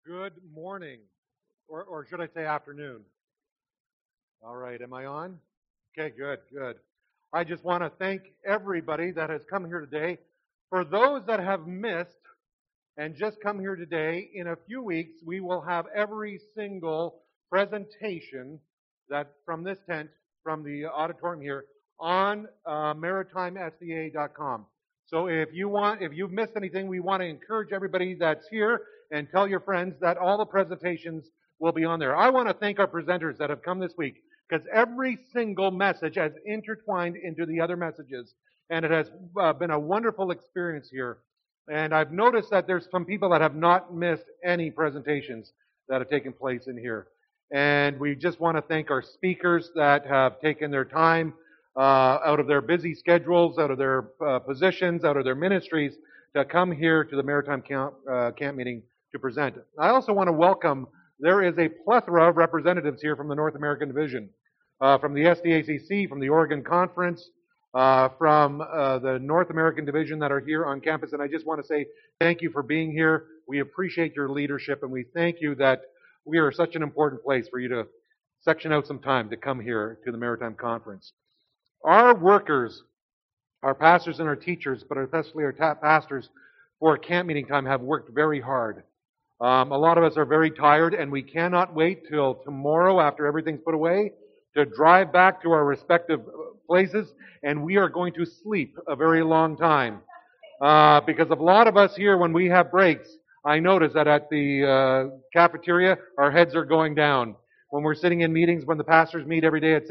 Good morning, or should I say afternoon? All right, am I on? Okay, good. I just want to thank everybody that has come here today. For those that have missed and just come here today, in a few weeks we will have every single presentation that from this tent, from the auditorium here, on maritimesda.com. So if you've missed anything, we want to encourage everybody that's here and tell your friends that all the presentations will be on there. I want to thank our presenters that have come this week, because every single message has intertwined into the other messages, and it has been a wonderful experience here. And I've noticed that there's some people that have not missed any presentations that have taken place in here. And we just want to thank our speakers that have taken their time out of their busy schedules, out of their positions, out of their ministries, to come here to the Maritime Camp meeting to present. I also want to welcome, there is a plethora of representatives here from the North American Division, from the SDACC, from the Oregon Conference, from the North American Division that are here on campus. And I just want to say thank you for being here. We appreciate your leadership, and we thank you that we are such an important place for you to section out some time to come here to the Maritime Conference. Our workers, our pastors and our teachers, but especially our pastors for camp meeting time, have worked very hard. A lot of us are very tired, and we cannot wait till tomorrow after everything's put away to drive back to our respective places, and we are going to sleep a very long time. Because a lot of us here, when we have breaks, I notice that at the cafeteria, our heads are going down. When we're sitting in meetings, when the pastors meet every day at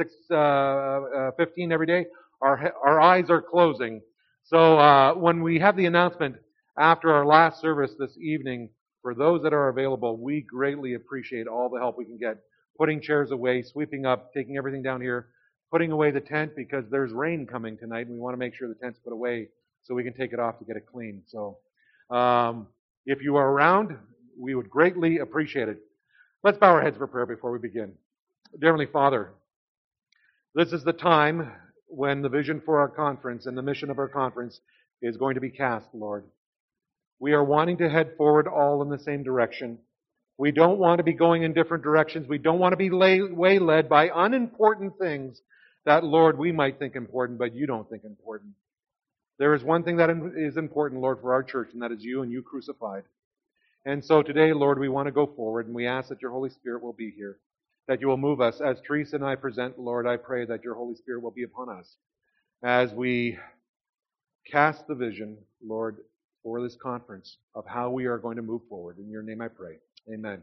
6:15 every day, our eyes are closing. So when we have the announcement after our last service this evening, for those that are available, we greatly appreciate all the help we can get. Putting chairs away, sweeping up, taking everything down here, putting away the tent because there's rain coming tonight, and we want to make sure the tent's put away so we can take it off to get it clean. So if you are around, we would greatly appreciate it. Let's bow our heads for prayer before we begin. Dear Heavenly Father, this is the time when the vision for our conference and the mission of our conference is going to be cast, Lord. We are wanting to head forward all in the same direction. We don't want to be going in different directions. We don't want to be wayled by unimportant things that, Lord, we might think important, but you don't think important. There is one thing that is important, Lord, for our church, and that is you and you crucified. And so today, Lord, we want to go forward, and we ask that your Holy Spirit will be here, that you will move us. As Teresa and I present, Lord, I pray that your Holy Spirit will be upon us as we cast the vision, Lord, for this conference of how we are going to move forward. In your name I pray. Amen.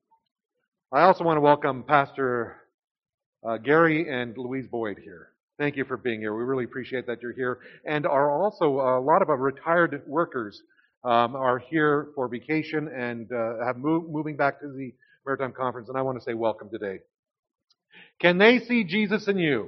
I also want to welcome Pastor Gary and Louise Boyd here. Thank you for being here. We really appreciate that you're here. And are also a lot of our retired workers are here for vacation and have moving back to the Maritime Conference, and I want to say welcome today. Can they see Jesus in you?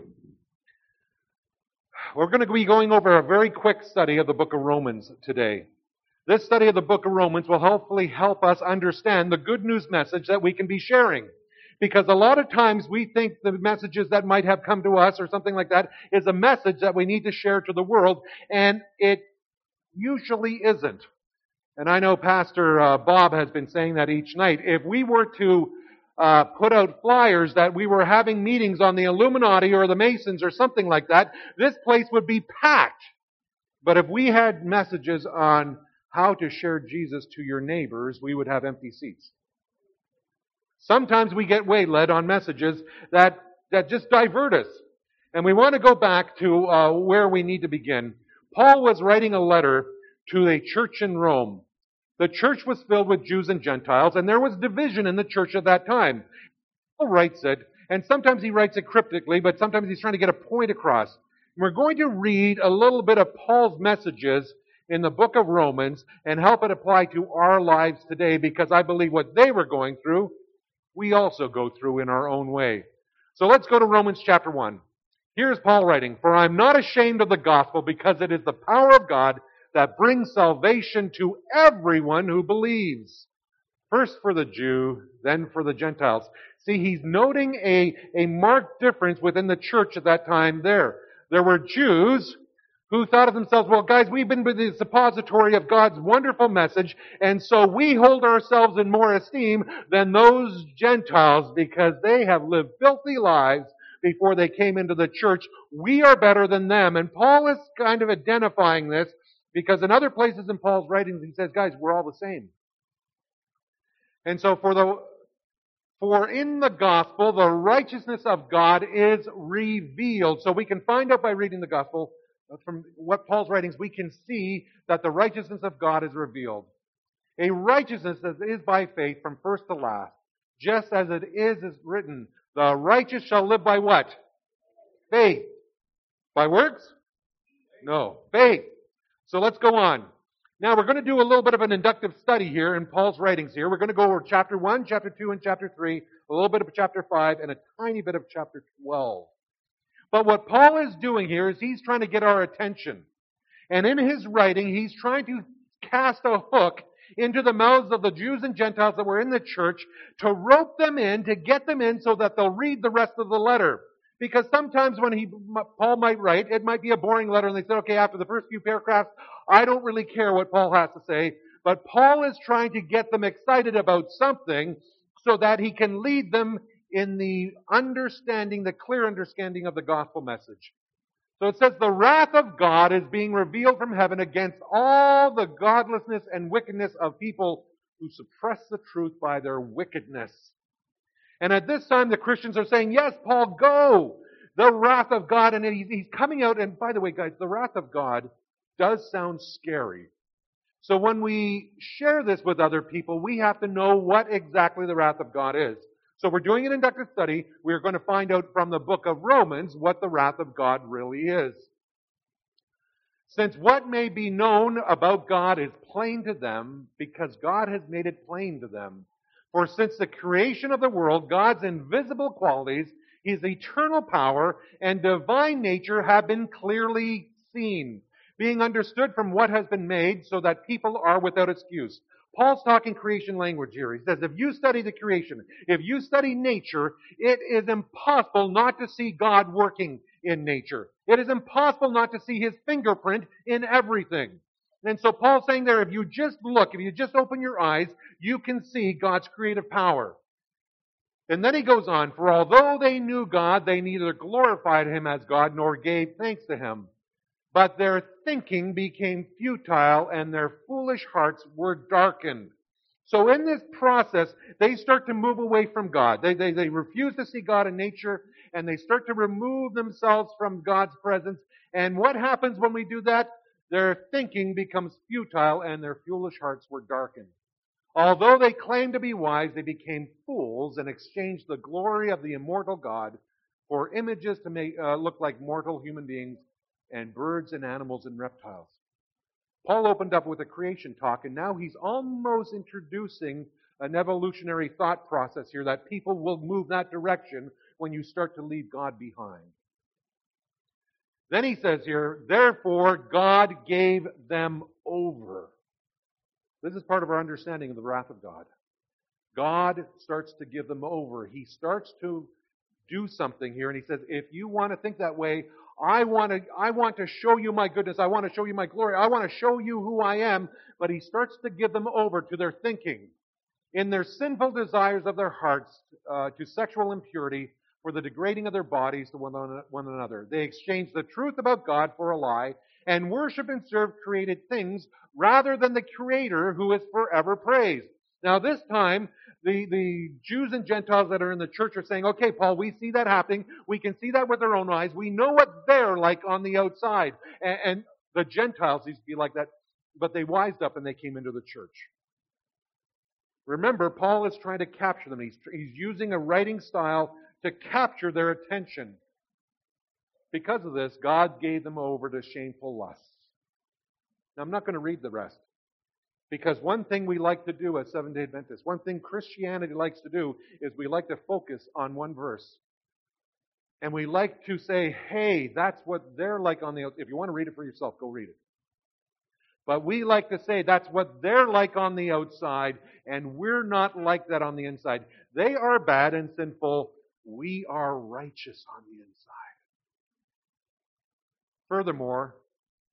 We're going to be going over a very quick study of the book of Romans today. This study of the book of Romans will hopefully help us understand the good news message that we can be sharing. Because a lot of times we think the messages that might have come to us or something like that is a message that we need to share to the world, and it usually isn't. And I know Pastor Bob has been saying that each night. If we were to put out flyers that we were having meetings on the Illuminati or the Masons or something like that, this place would be packed. But if we had messages on how to share Jesus to your neighbors, we would have empty seats. Sometimes we get wayled on messages that just divert us. And we want to go back to where we need to begin. Paul was writing a letter to a church in Rome. The church was filled with Jews and Gentiles, and there was division in the church at that time. Paul writes it, and sometimes he writes it cryptically, but sometimes he's trying to get a point across. And we're going to read a little bit of Paul's messages in the book of Romans and help it apply to our lives today, because I believe what they were going through, we also go through in our own way. So let's go to Romans chapter 1. Here's Paul writing, "For I am not ashamed of the gospel, because it is the power of God that brings salvation to everyone who believes. First for the Jew, then for the Gentiles." See, he's noting a marked difference within the church at that time there. There were Jews who thought of themselves, well, guys, we've been with the suppository of God's wonderful message, and so we hold ourselves in more esteem than those Gentiles because they have lived filthy lives before they came into the church. We are better than them. And Paul is kind of identifying this because in other places in Paul's writings, he says, guys, we're all the same. And so for in the gospel, the righteousness of God is revealed. So we can find out by reading the gospel, from what Paul's writings, we can see that the righteousness of God is revealed. A righteousness that is by faith from first to last. Just as it is written, the righteous shall live by what? Faith. By works? No. Faith. So let's go on. Now we're going to do a little bit of an inductive study here in Paul's writings here. We're going to go over chapter 1, chapter 2, and chapter 3, a little bit of chapter 5, and a tiny bit of chapter 12. But what Paul is doing here is he's trying to get our attention. And in his writing, he's trying to cast a hook into the mouths of the Jews and Gentiles that were in the church to rope them in, to get them in so that they'll read the rest of the letter. Because sometimes when Paul might write, it might be a boring letter and they said, okay, after the first few paragraphs, I don't really care what Paul has to say. But Paul is trying to get them excited about something so that he can lead them in the understanding, the clear understanding of the gospel message. So it says, the wrath of God is being revealed from heaven against all the godlessness and wickedness of people who suppress the truth by their wickedness. And at this time, the Christians are saying, yes, Paul, go! The wrath of God. And he's coming out. And by the way, guys, the wrath of God does sound scary. So when we share this with other people, we have to know what exactly the wrath of God is. So we're doing an inductive study. We're going to find out from the book of Romans what the wrath of God really is. Since what may be known about God is plain to them, because God has made it plain to them. For since the creation of the world, God's invisible qualities, His eternal power, and divine nature have been clearly seen, being understood from what has been made, so that people are without excuse. Paul's talking creation language here. He says, if you study the creation, if you study nature, it is impossible not to see God working in nature. It is impossible not to see His fingerprint in everything. And so Paul's saying there, if you just look, if you just open your eyes, you can see God's creative power. And then he goes on, for although they knew God, they neither glorified Him as God nor gave thanks to Him. But their thinking became futile and their foolish hearts were darkened. So in this process, they start to move away from God. They refuse to see God in nature and they start to remove themselves from God's presence. And what happens when we do that? Their thinking becomes futile and their foolish hearts were darkened. Although they claimed to be wise, they became fools and exchanged the glory of the immortal God for images to make look like mortal human beings and birds and animals and reptiles. Paul opened up with a creation talk, and now he's almost introducing an evolutionary thought process here that people will move that direction when you start to leave God behind. Then he says here, therefore God gave them over. This is part of our understanding of the wrath of God. God starts to give them over. He starts to do something here, and he says, if you want to think that way, I want to show you my goodness. I want to show you my glory. I want to show you who I am. But he starts to give them over to their thinking. In their sinful desires of their hearts, to sexual impurity, for the degrading of their bodies to one another. They exchange the truth about God for a lie, and worship and serve created things rather than the Creator who is forever praised. Now this time, the Jews and Gentiles that are in the church are saying, okay, Paul, we see that happening. We can see that with our own eyes. We know what they're like on the outside. And the Gentiles used to be like that, but they wised up and they came into the church. Remember, Paul is trying to capture them. He's using a writing style to capture their attention. Because of this, God gave them over to shameful lusts. Now, I'm not going to read the rest. Because one thing we like to do as Seventh-day Adventists, one thing Christianity likes to do, is we like to focus on one verse. And we like to say, hey, that's what they're like on the outside. If you want to read it for yourself, go read it. But we like to say that's what they're like on the outside, and we're not like that on the inside. They are bad and sinful. We are righteous on the inside. Furthermore,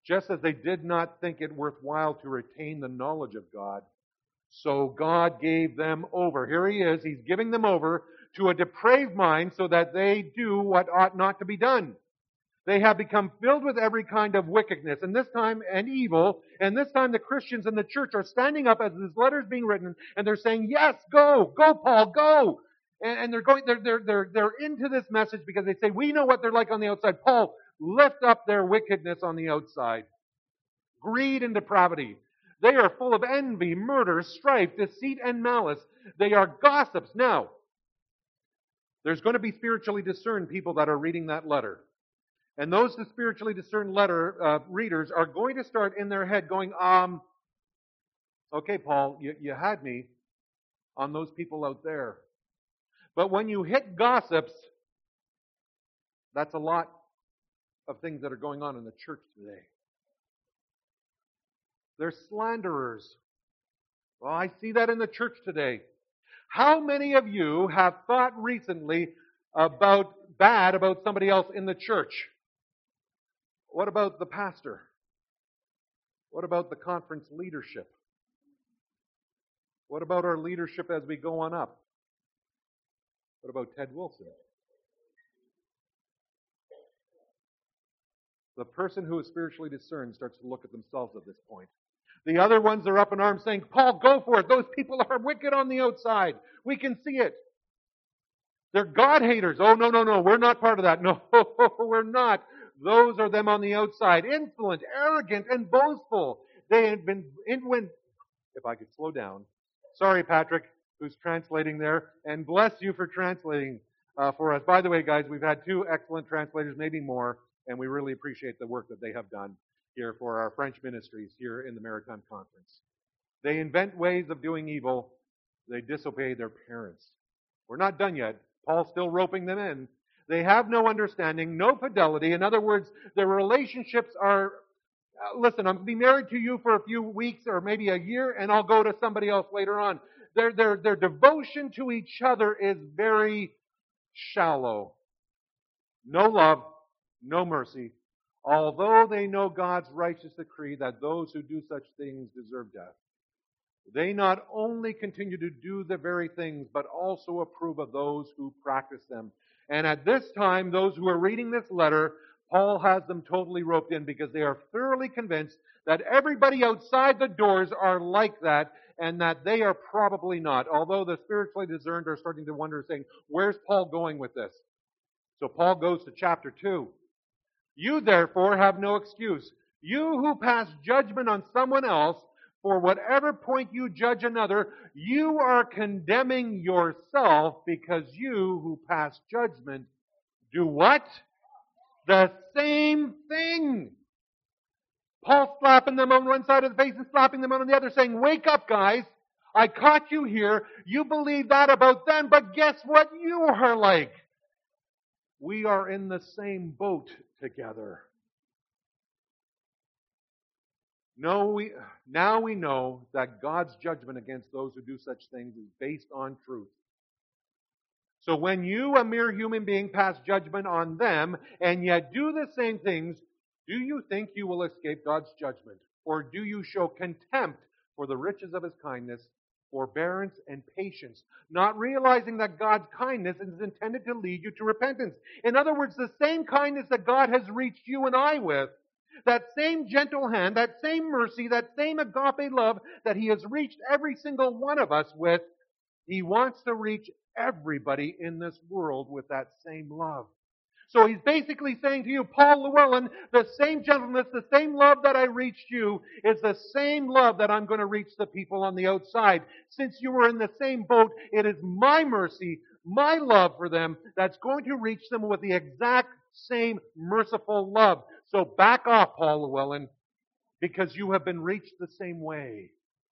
Just as they did not think it worthwhile to retain the knowledge of God, so God gave them over. Here he is. He's giving them over to a depraved mind so that they do what ought not to be done. They have become filled with every kind of wickedness, and this time, and evil, and this time the Christians in the church are standing up as this letter is being written, and they're saying, yes, go, Paul, go. And they're into this message because they say, we know what they're like on the outside. Paul, lift up their wickedness on the outside. Greed and depravity. They are full of envy, murder, strife, deceit, and malice. They are gossips. Now, there's going to be spiritually discerned people that are reading that letter. And those spiritually discerned letter readers are going to start in their head going, okay, Paul, you had me on those people out there. But when you hit gossips, that's a lot of things that are going on in the church today. They're slanderers. Well, I see that in the church today. How many of you have thought recently bad about somebody else in the church? What about the pastor? What about the conference leadership? What about our leadership as we go on up? What about Ted Wilson? The person who is spiritually discerned starts to look at themselves at this point. The other ones are up in arms saying, Paul, go for it. Those people are wicked on the outside. We can see it. They're God haters. Oh, no. We're not part of that. No, we're not. Those are them on the outside. Insolent, arrogant, and boastful. They have been, if I could slow down. Sorry, Patrick, who's translating there. And bless you for translating for us. By the way, guys, we've had 2 excellent translators, maybe more. And we really appreciate the work that they have done here for our French ministries here in the Maritime Conference. They invent ways of doing evil. They disobey their parents. We're not done yet. Paul's still roping them in. They have no understanding, no fidelity. In other words, their relationships are, listen, I'm going to be married to you for a few weeks or maybe a year, and I'll go to somebody else later on. Their devotion to each other is very shallow. No love. No mercy, although they know God's righteous decree that those who do such things deserve death. They not only continue to do the very things, but also approve of those who practice them. And at this time, those who are reading this letter, Paul has them totally roped in because they are thoroughly convinced that everybody outside the doors are like that and that they are probably not. Although the spiritually discerned are starting to wonder, saying, where's Paul going with this? So Paul goes to chapter 2. You therefore have no excuse. You who pass judgment on someone else, for whatever point you judge another, you are condemning yourself because you who pass judgment do what? The same thing. Paul slapping them on one side of the face and slapping them on the other, saying, wake up, guys. I caught you here. You believe that about them, but guess what you are like? We are in the same boat together. Now we know that God's judgment against those who do such things is based on truth. So when you, a mere human being, pass judgment on them and yet do the same things, do you think you will escape God's judgment? Or do you show contempt for the riches of His kindness, forbearance, and patience, not realizing that God's kindness is intended to lead you to repentance? In other words, the same kindness that God has reached you and I with, that same gentle hand, that same mercy, that same agape love that He has reached every single one of us with, He wants to reach everybody in this world with that same love. So He's basically saying to you, Paul Llewellyn, the same gentleness, the same love that I reached you is the same love that I'm going to reach the people on the outside. Since you were in the same boat, it is my mercy, my love for them that's going to reach them with the exact same merciful love. So back off, Paul Llewellyn, because you have been reached the same way.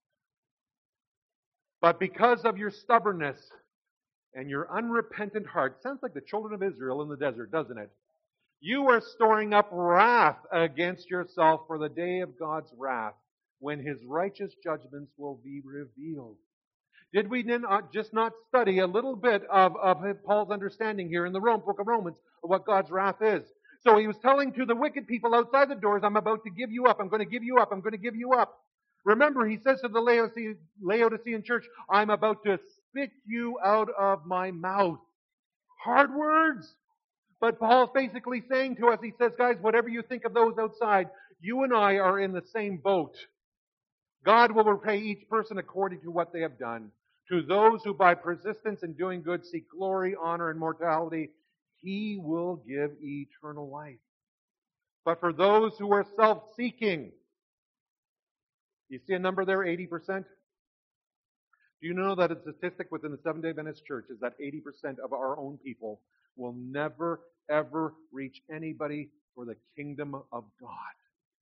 But because of your stubbornness and your unrepentant heart, sounds like the children of Israel in the desert, doesn't it? You are storing up wrath against yourself for the day of God's wrath, when His righteous judgments will be revealed. Did we just not study a little bit of Paul's understanding here in the book of Romans of what God's wrath is? So he was telling to the wicked people outside the doors, I'm about to give you up. I'm going to give you up. I'm going to give you up. Remember, he says to the Laodicean church, I'm about to spit you out of my mouth. Hard words. But Paul's basically saying to us, he says, guys, whatever you think of those outside, you and I are in the same boat. God will repay each person according to what they have done. To those who by persistence in doing good seek glory, honor, and mortality, He will give eternal life. But for those who are self-seeking, you see a number there, 80%? Do you know that a statistic within the Seventh-day Adventist Church is that 80% of our own people will never, ever reach anybody for the kingdom of God?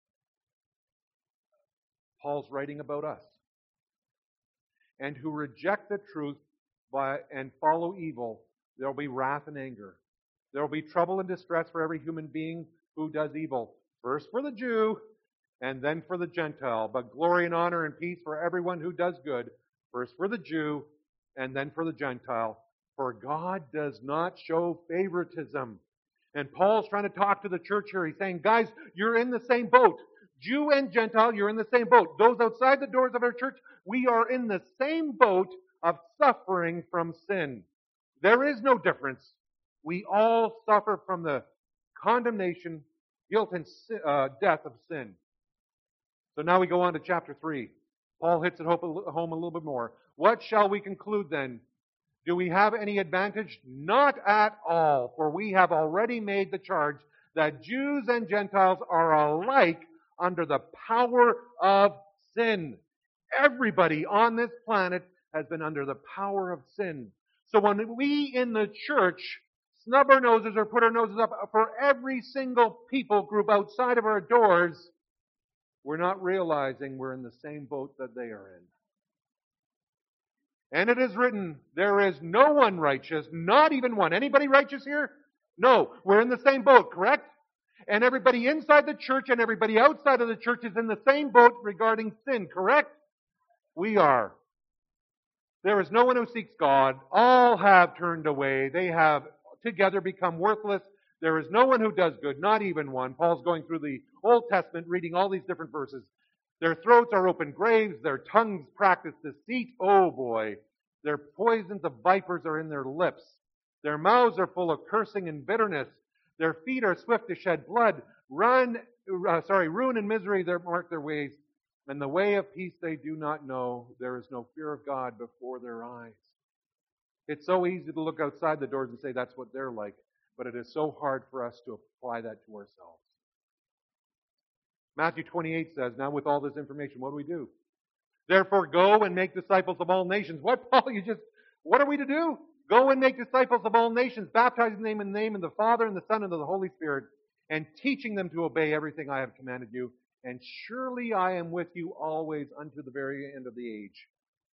Paul's writing about us. And who reject the truth and follow evil, there will be wrath and anger. There will be trouble and distress for every human being who does evil. First for the Jew, and then for the Gentile. But glory and honor and peace for everyone who does good. First for the Jew, and then for the Gentile. For God does not show favoritism. And Paul's trying to talk to the church here. He's saying, guys, you're in the same boat. Jew and Gentile, you're in the same boat. Those outside the doors of our church, we are in the same boat of suffering from sin. There is no difference. We all suffer from the condemnation, guilt, and death of sin. So now we go on to chapter 3. Paul hits it home a little bit more. What shall we conclude then? Do we have any advantage? Not at all, for we have already made the charge that Jews and Gentiles are alike under the power of sin. Everybody on this planet has been under the power of sin. So when we in the church snub our noses or put our noses up for every single people group outside of our doors, we're not realizing we're in the same boat that they are in. And it is written, there is no one righteous, not even one. Anybody righteous here? No. We're in the same boat, correct? And everybody inside the church and everybody outside of the church is in the same boat regarding sin, correct? We are. There is no one who seeks God. All have turned away. They have together become worthless. There is no one who does good, not even one. Paul's going through the Old Testament, reading all these different verses. Their throats are open graves. Their tongues practice deceit. Oh boy. Their poisons of vipers are in their lips. Their mouths are full of cursing and bitterness. Their feet are swift to shed blood. Ruin and misery mark their ways. And the way of peace they do not know. There is no fear of God before their eyes. It's so easy to look outside the doors and say that's what they're like. But it is so hard for us to apply that to ourselves. Matthew 28 says, now with all this information, what do we do? Therefore go and make disciples of all nations. What, Paul? What are we to do? Go and make disciples of all nations, baptizing them in the name of the Father and the Son and of the Holy Spirit, and teaching them to obey everything I have commanded you. And surely I am with you always unto the very end of the age.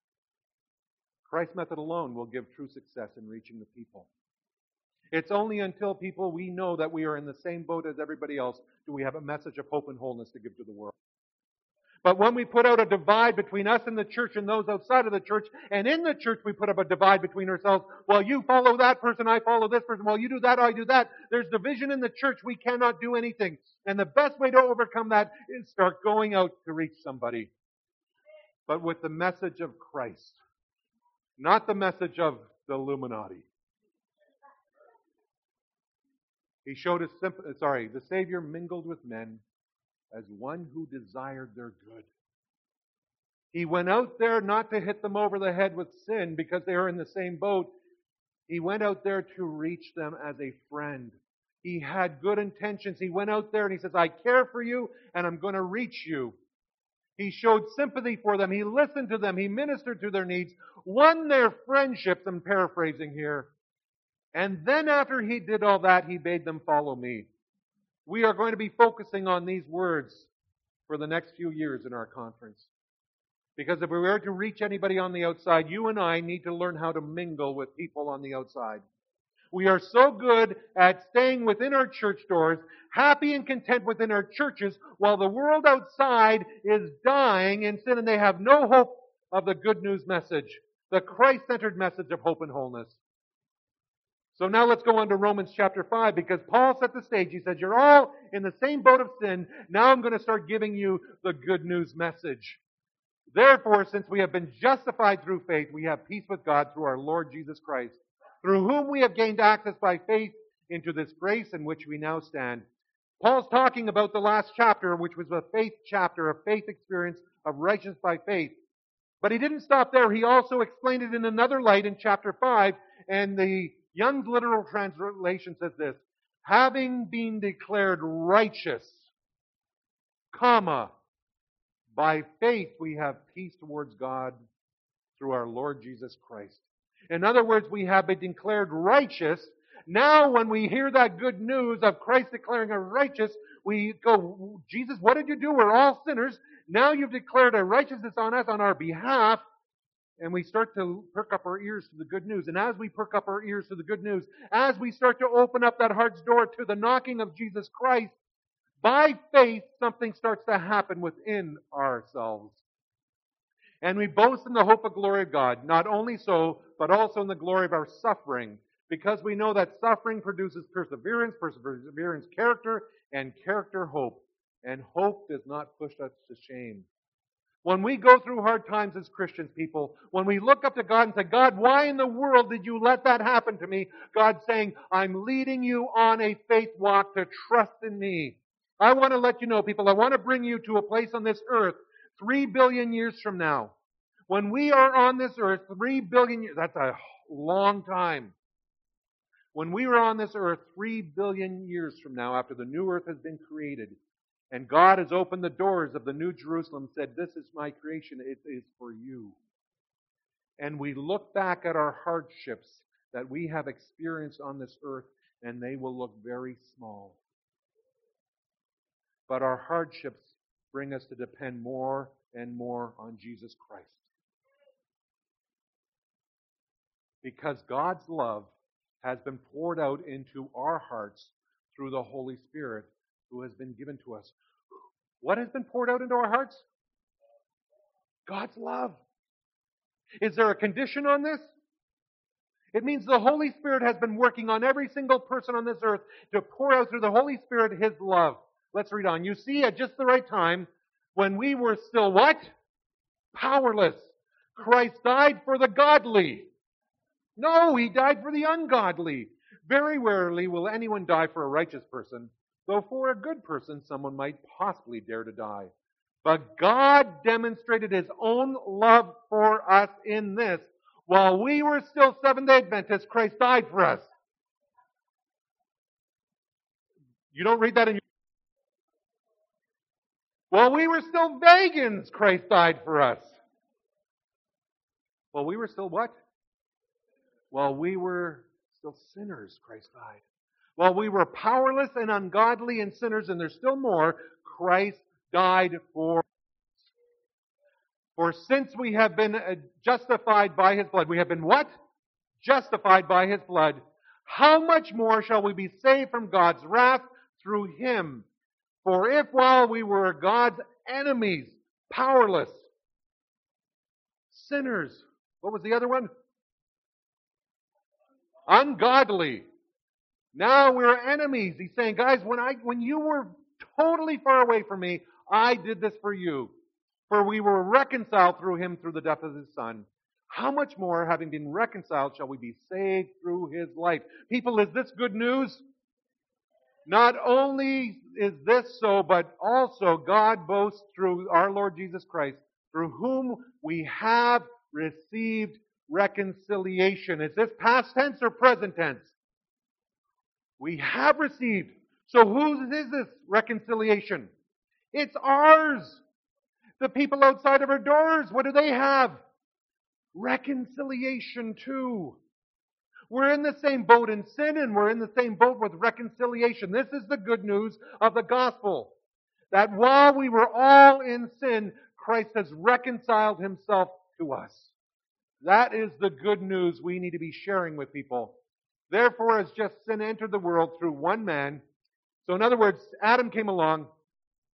Christ's method alone will give true success in reaching the people. It's only until we know that we are in the same boat as everybody else do we have a message of hope and wholeness to give to the world. But when we put out a divide between us and the church and those outside of the church, and in the church we put up a divide between ourselves, well, you follow that person, I follow this person, well, you do that, I do that. There's division in the church, we cannot do anything. And the best way to overcome that is start going out to reach somebody. But with the message of Christ, not the message of the Illuminati. He showed the Savior mingled with men as one who desired their good. He went out there not to hit them over the head with sin because they are in the same boat. He went out there to reach them as a friend. He had good intentions. He went out there and he says, I care for you and I'm going to reach you. He showed sympathy for them. He listened to them. He ministered to their needs, won their friendships, I'm paraphrasing here. And then after he did all that, he bade them follow me. We are going to be focusing on these words for the next few years in our conference. Because if we are to reach anybody on the outside, you and I need to learn how to mingle with people on the outside. We are so good at staying within our church doors, happy and content within our churches, while the world outside is dying in sin and they have no hope of the good news message, the Christ-centered message of hope and wholeness. So now let's go on to Romans chapter 5, because Paul set the stage. He said, you're all in the same boat of sin. Now I'm going to start giving you the good news message. Therefore, since we have been justified through faith, we have peace with God through our Lord Jesus Christ, through whom we have gained access by faith into this grace in which we now stand. Paul's talking about the last chapter, which was a faith chapter, a faith experience of righteousness by faith. But he didn't stop there. He also explained it in another light in chapter 5, and the Young's literal translation says this: having been declared righteous, comma, by faith we have peace towards God through our Lord Jesus Christ. In other words, we have been declared righteous. Now when we hear that good news of Christ declaring us righteous, we go, Jesus, what did you do? We're all sinners. Now you've declared a righteousness on us on our behalf. And we start to perk up our ears to the good news. And as we perk up our ears to the good news, as we start to open up that heart's door to the knocking of Jesus Christ, by faith, something starts to happen within ourselves. And we boast in the hope of glory of God. Not only so, but also in the glory of our suffering. Because we know that suffering produces perseverance, perseverance character, and character hope. And hope does not push us to shame. When we go through hard times as Christians, people, when we look up to God and say, God, why in the world did you let that happen to me? God's saying, I'm leading you on a faith walk to trust in me. I want to let you know, people, I want to bring you to a place on this earth 3 billion years from now. When we are on this earth, 3 billion years, that's a long time. When we are on this earth 3 billion years from now, after the new earth has been created, and God has opened the doors of the New Jerusalem, said, this is my creation, it is for you. And we look back at our hardships that we have experienced on this earth, and they will look very small. But our hardships bring us to depend more and more on Jesus Christ. Because God's love has been poured out into our hearts through the Holy Spirit, who has been given to us. What has been poured out into our hearts? God's love. Is there a condition on this? It means the Holy Spirit has been working on every single person on this earth to pour out through the Holy Spirit His love. Let's read on. You see, at just the right time, when we were still what? Powerless. Christ died for the godly. No, He died for the ungodly. Very rarely will anyone die for a righteous person, though for a good person someone might possibly dare to die. But God demonstrated His own love for us in this: while we were still Seventh-day Adventists, Christ died for us. You don't read that in your... While we were still pagans, Christ died for us. While we were still what? While we were still sinners, Christ died. While we were powerless and ungodly and sinners, and there's still more, Christ died for us. For since we have been justified by His blood, we have been what? Justified by His blood. How much more shall we be saved from God's wrath through Him? For if while we were God's enemies, powerless, sinners, what was the other one? Ungodly. Now we're enemies. He's saying, guys, when you were totally far away from me, I did this for you. For we were reconciled through Him through the death of His Son. How much more, having been reconciled, shall we be saved through His life? People, is this good news? Not only is this so, but also God boasts through our Lord Jesus Christ, through whom we have received reconciliation. Is this past tense or present tense? We have received. So whose is this reconciliation? It's ours. The people outside of our doors, what do they have? Reconciliation too. We're in the same boat in sin, and we're in the same boat with reconciliation. This is the good news of the gospel. That while we were all in sin, Christ has reconciled Himself to us. That is the good news we need to be sharing with people. Therefore, as just sin entered the world through one man, so in other words, Adam came along,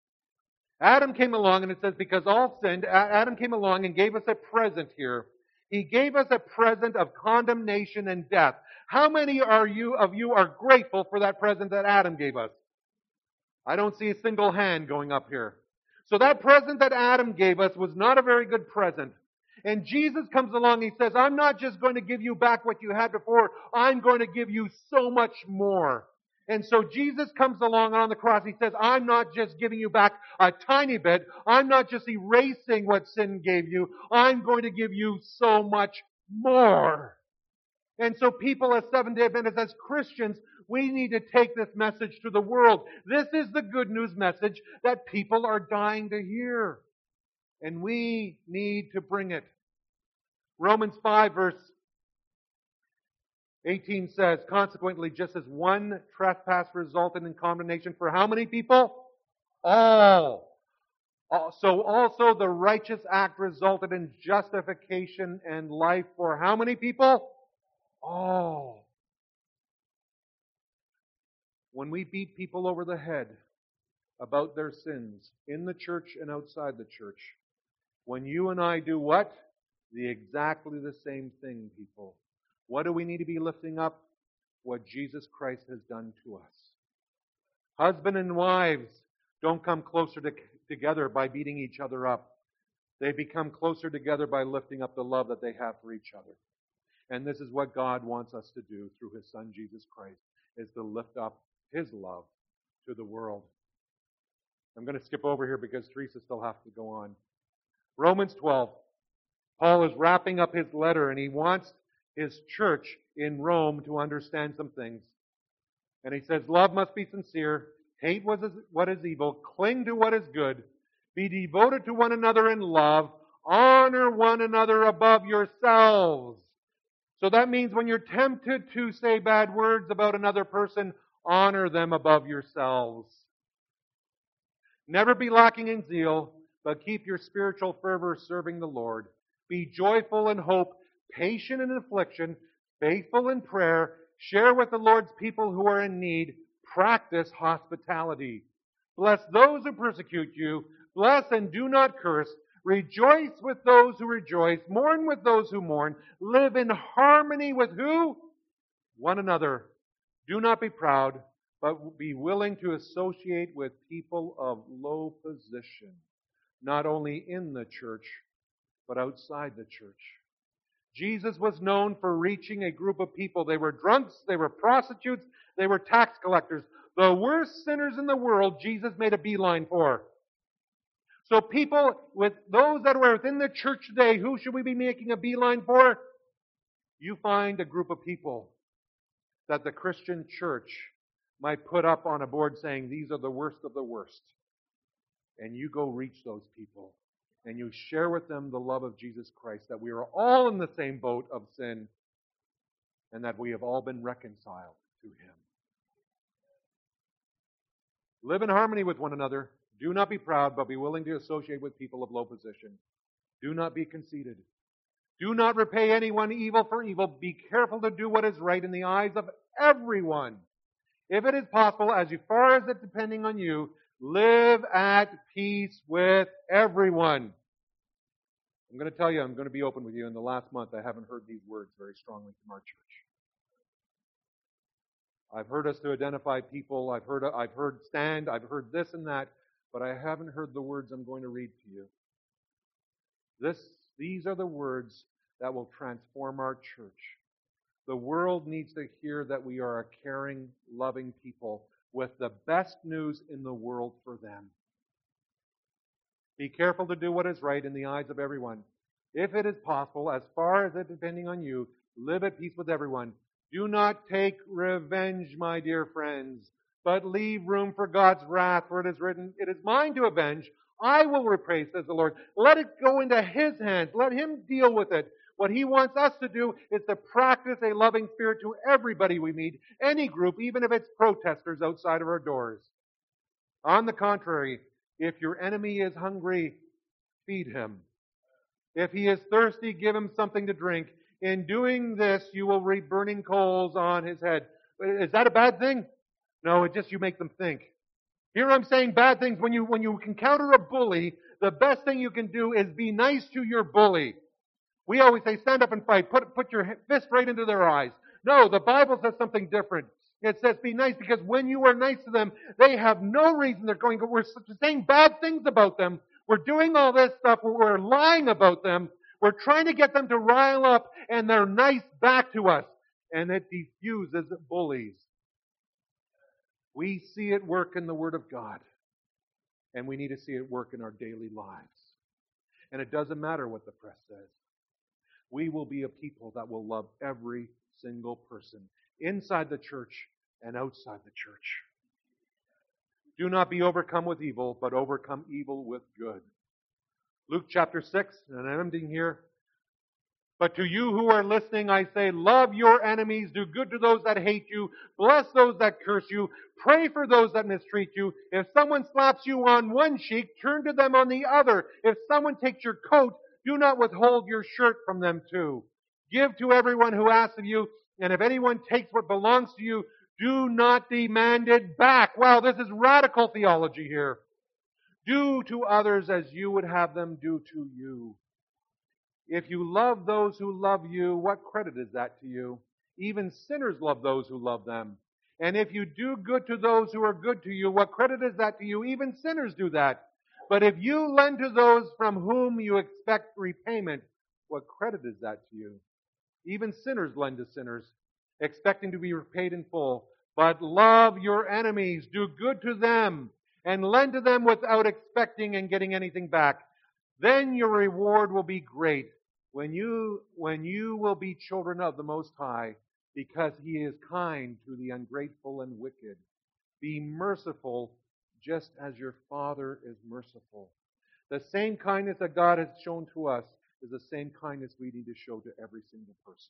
and it says because all sinned, Adam came along and gave us a present here. He gave us a present of condemnation and death. How many of you are grateful for that present that Adam gave us? I don't see a single hand going up here. So that present that Adam gave us was not a very good present. And Jesus comes along and He says, I'm not just going to give you back what you had before, I'm going to give you so much more. And so Jesus comes along on the cross. He says, I'm not just giving you back a tiny bit. I'm not just erasing what sin gave you. I'm going to give you so much more. And so people as Seventh-day Adventists, as Christians, we need to take this message to the world. This is the good news message that people are dying to hear. And we need to bring it. Romans 5 verse 18 says, consequently, just as one trespass resulted in condemnation for how many people? All. So also the righteous act resulted in justification and life for how many people? All. When we beat people over the head about their sins in the church and outside the church, when you and I do what? Exactly the same thing, people. What do we need to be lifting up? What Jesus Christ has done to us. Husband and wives don't come closer together by beating each other up. They become closer together by lifting up the love that they have for each other. And this is what God wants us to do through His Son, Jesus Christ, is to lift up His love to the world. I'm going to skip over here because Teresa still has to go on. Romans 12. Paul is wrapping up his letter and he wants his church in Rome to understand some things. And he says, love must be sincere, hate what is evil, cling to what is good, be devoted to one another in love, honor one another above yourselves. So that means when you're tempted to say bad words about another person, honor them above yourselves. Never be lacking in zeal, but keep your spiritual fervor serving the Lord. Be joyful in hope, patient in affliction, faithful in prayer, share with the Lord's people who are in need, practice hospitality. Bless those who persecute you, bless and do not curse, rejoice with those who rejoice, mourn with those who mourn, live in harmony with who? One another. Do not be proud, but be willing to associate with people of low position, not only in the church, but outside the church. Jesus was known for reaching a group of people. They were drunks, they were prostitutes, they were tax collectors. The worst sinners in the world, Jesus made a beeline for. So people, with those that were within the church today, who should we be making a beeline for? You find a group of people that the Christian church might put up on a board saying, these are the worst of the worst. And you go reach those people. And you share with them the love of Jesus Christ, that we are all in the same boat of sin, and that we have all been reconciled to Him. Live in harmony with one another. Do not be proud, but be willing to associate with people of low position. Do not be conceited. Do not repay anyone evil for evil. Be careful to do what is right in the eyes of everyone. If it is possible, as far as it's depending on you, live at peace with everyone. I'm going to tell you, I'm going to be open with you. In the last month, I haven't heard these words very strongly from our church. I've heard us to identify people. I've heard stand. I've heard this and that. But I haven't heard the words I'm going to read to you. These are the words that will transform our church. The world needs to hear that we are a caring, loving people with the best news in the world for them. Be careful to do what is right in the eyes of everyone. If it is possible, as far as it depending on you, live at peace with everyone. Do not take revenge, my dear friends, but leave room for God's wrath, for it is written, it is mine to avenge. I will repay, says the Lord. Let it go into His hands. Let Him deal with it. What He wants us to do is to practice a loving spirit to everybody we meet, any group, even if it's protesters outside of our doors. On the contrary, if your enemy is hungry, feed him. If he is thirsty, give him something to drink. In doing this, you will reap burning coals on his head. Is that a bad thing? No, it's just you make them think. Here I'm saying bad things. When you encounter a bully, the best thing you can do is be nice to your bully. We always say, stand up and fight. Put your fist right into their eyes. No, the Bible says something different. It says be nice because when you are nice to them, they have no reason they're going, we're saying bad things about them. We're doing all this stuff. We're lying about them. We're trying to get them to rile up and they're nice back to us. And it diffuses bullies. We see it work in the Word of God. And we need to see it work in our daily lives. And it doesn't matter what the press says. We will be a people that will love every single person inside the church and outside the church. Do not be overcome with evil, but overcome evil with good. Luke chapter 6, and I'm ending here. But to you who are listening, I say, love your enemies, do good to those that hate you, bless those that curse you, pray for those that mistreat you. If someone slaps you on one cheek, turn to them on the other. If someone takes your coat, do not withhold your shirt from them too. Give to everyone who asks of you, and if anyone takes what belongs to you, do not demand it back. Wow, this is radical theology here. Do to others as you would have them do to you. If you love those who love you, what credit is that to you? Even sinners love those who love them. And if you do good to those who are good to you, what credit is that to you? Even sinners do that. But if you lend to those from whom you expect repayment, what credit is that to you? Even sinners lend to sinners, expecting to be repaid in full. But love your enemies, do good to them, and lend to them without expecting and getting anything back. Then your reward will be great when you will be children of the Most High, because He is kind to the ungrateful and wicked. Be merciful, just as your Father is merciful. The same kindness that God has shown to us is the same kindness we need to show to every single person.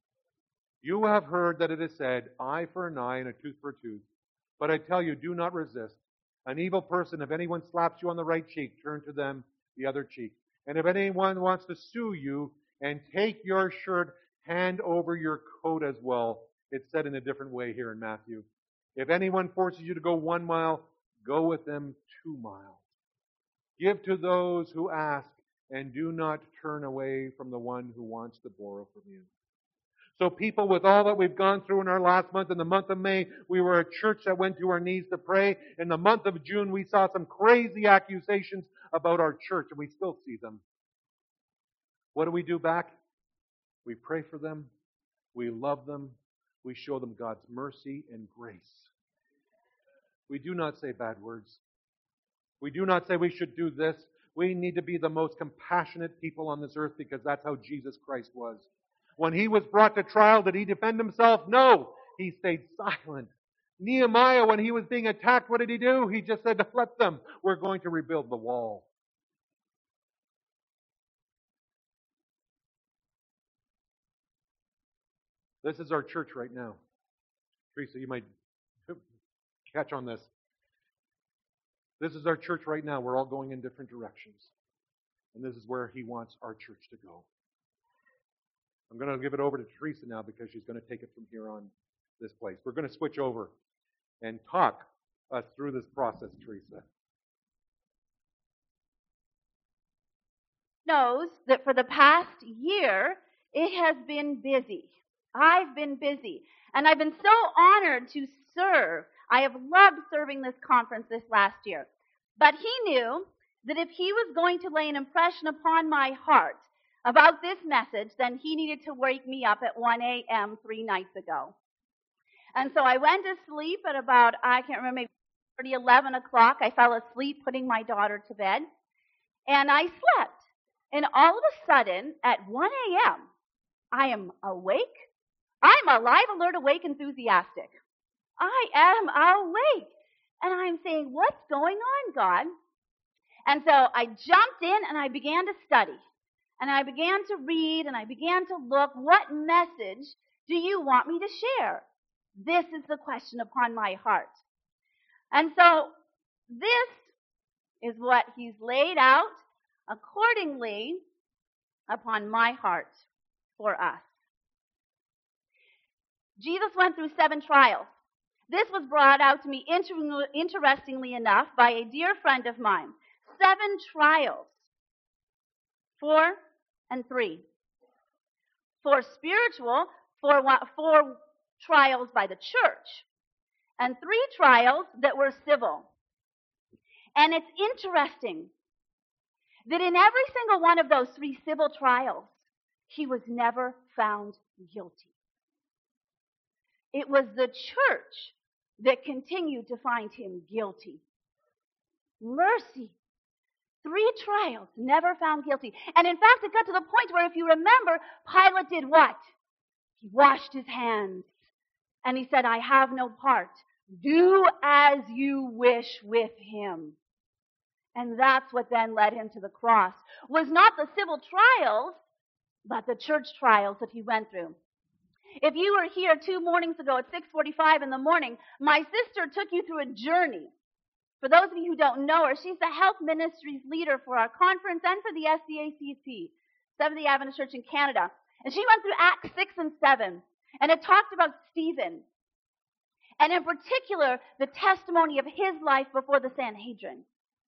You have heard that it is said, eye for an eye and a tooth for a tooth. But I tell you, do not resist an evil person. If anyone slaps you on the right cheek, turn to them the other cheek. And if anyone wants to sue you and take your shirt, hand over your coat as well. It's said in a different way here in Matthew. If anyone forces you to go 1 mile, go with them 2 miles. Give to those who ask, and do not turn away from the one who wants to borrow from you. So people, with all that we've gone through in our last month, in the month of May, we were a church that went to our knees to pray. In the month of June, we saw some crazy accusations about our church, and we still see them. What do we do back? We pray for them. We love them. We show them God's mercy and grace. We do not say bad words. We do not say we should do this. We need to be the most compassionate people on this earth because that's how Jesus Christ was. When He was brought to trial, did He defend Himself? No. He stayed silent. Nehemiah, when he was being attacked, what did he do? He just said, let them. We're going to rebuild the wall. This is our church right now. Teresa, you might catch on this. This is our church right now. We're all going in different directions. And this is where He wants our church to go. I'm going to give it over to Teresa now because she's going to take it from here on this place. We're going to switch over and talk us through this process, Teresa. Knows that for the past year, it has been busy. I've been busy. And I've been so honored to serve. I have loved serving this conference this last year. But He knew that if He was going to lay an impression upon my heart about this message, then He needed to wake me up at 1 a.m. 3 nights ago. And so I went to sleep at about, I can't remember, maybe 11 o'clock. I fell asleep putting my daughter to bed. And I slept. And all of a sudden, at 1 a.m., I am awake. I'm alive, alert, awake, enthusiastic. I am awake. And I'm saying, what's going on, God? And so I jumped in and I began to study. And I began to read and I began to look, what message do you want me to share? This is the question upon my heart. And so this is what He's laid out accordingly upon my heart for us. Jesus went through 7 trials. This was brought out to me, interestingly enough, by a dear friend of mine. 7 trials. 4 and 3. 4 spiritual, 4 trials by the church, and 3 trials that were civil. And it's interesting that in every single one of those 3 civil trials, he was never found guilty. It was the church that continued to find him guilty. Mercy. 3 trials, never found guilty. And in fact, it got to the point where, if you remember, Pilate did what? He washed his hands. And he said, I have no part. Do as you wish with him. And that's what then led him to the cross. Was not the civil trials, but the church trials that he went through. If you were here 2 mornings ago at 6:45 in the morning, my sister took you through a journey. For those of you who don't know her, she's the health ministries leader for our conference and for the SDACC, Seventh-day Adventist Church in Canada. And she went through Acts 6 and 7, and it talked about Stephen. And in particular, the testimony of his life before the Sanhedrin.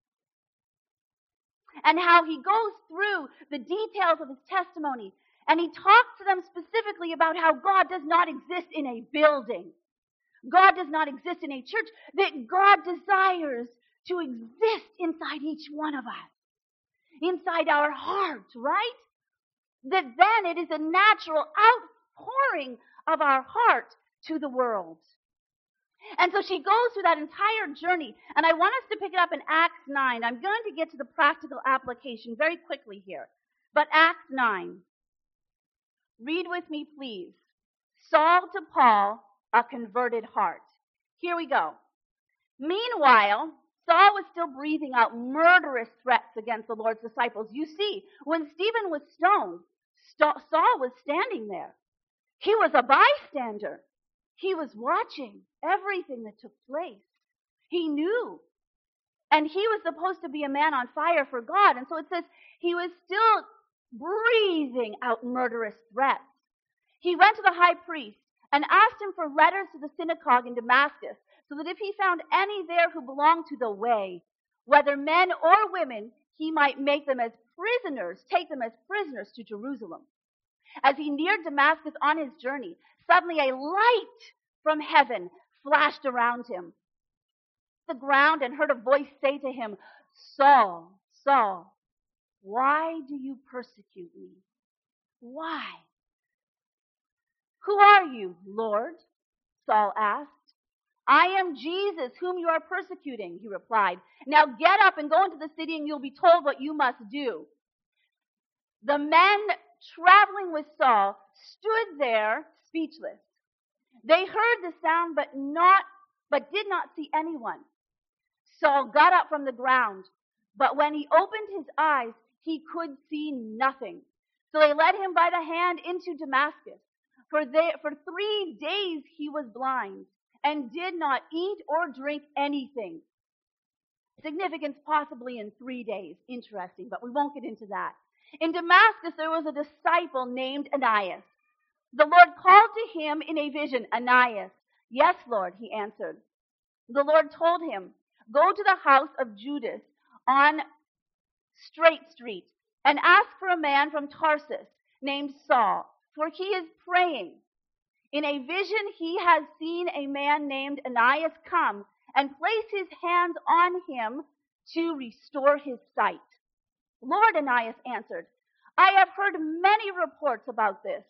And how he goes through the details of his testimony. And he talks to them specifically about how God does not exist in a building. God does not exist in a church. That God desires to exist inside each one of us. Inside our heart, right? That then it is a natural outpouring of our heart to the world. And so she goes through that entire journey. And I want us to pick it up in Acts 9. I'm going to get to the practical application very quickly here. But Acts 9. Read with me, please. Saul to Paul, a converted heart. Here we go. Meanwhile, Saul was still breathing out murderous threats against the Lord's disciples. You see, when Stephen was stoned, Saul was standing there. He was a bystander. He was watching everything that took place. He knew. And he was supposed to be a man on fire for God. And so it says he was still breathing out murderous threats. He went to the high priest and asked him for letters to the synagogue in Damascus, so that if he found any there who belonged to the way, whether men or women, he might take them as prisoners to Jerusalem. As he neared Damascus on his journey, suddenly a light from heaven flashed around him. The ground and heard a voice say to him, Saul, Saul, why do you persecute me? Why? Who are you, Lord? Saul asked. I am Jesus, whom you are persecuting, he replied. Now get up and go into the city, and you'll be told what you must do. The men traveling with Saul stood there speechless. They heard the sound, but did not see anyone. Saul got up from the ground, but when he opened his eyes, he could see nothing. So they led him by the hand into Damascus. For 3 days he was blind and did not eat or drink anything. Significance possibly in 3 days. Interesting, but we won't get into that. In Damascus there was a disciple named Ananias. The Lord called to him in a vision, Ananias. Yes, Lord, he answered. The Lord told him, go to the house of Judas on Straight Street and ask for a man from Tarsus named Saul, for he is praying. In a vision he has seen a man named Ananias come and place his hands on him to restore his sight. Lord, Ananias answered, I have heard many reports about this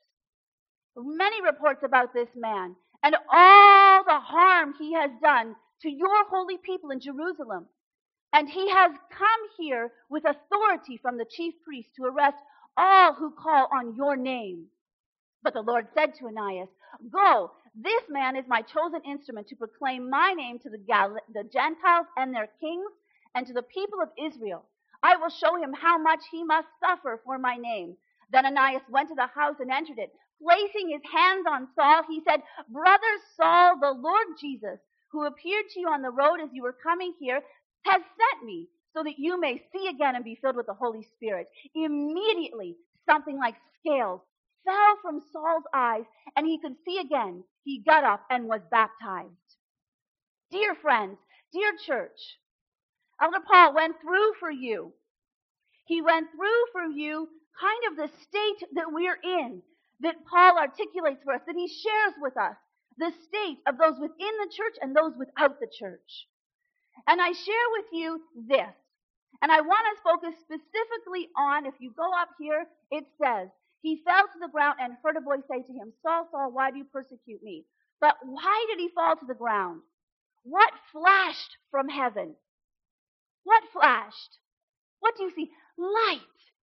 man, and all the harm he has done to your holy people in Jerusalem. And he has come here with authority from the chief priest to arrest all who call on your name. But the Lord said to Ananias, go, this man is my chosen instrument to proclaim my name to the Gentiles and their kings and to the people of Israel. I will show him how much he must suffer for my name. Then Ananias went to the house and entered it. Placing his hands on Saul, he said, Brother Saul, the Lord Jesus, who appeared to you on the road as you were coming here, has sent me so that you may see again and be filled with the Holy Spirit. Immediately, something like scales fell from Saul's eyes, and he could see again. He got up and was baptized. Dear friends, dear church, Elder Paul went through for you. He went through for you kind of the state that we're in. that Paul articulates for us, that he shares with us the state of those within the church and those without the church. And I share with you this. And I want us to focus specifically on, if you go up here, it says, he fell to the ground and heard a voice say to him, Saul, Saul, why do you persecute me? But why did he fall to the ground? What flashed from heaven? What flashed? What do you see? Light.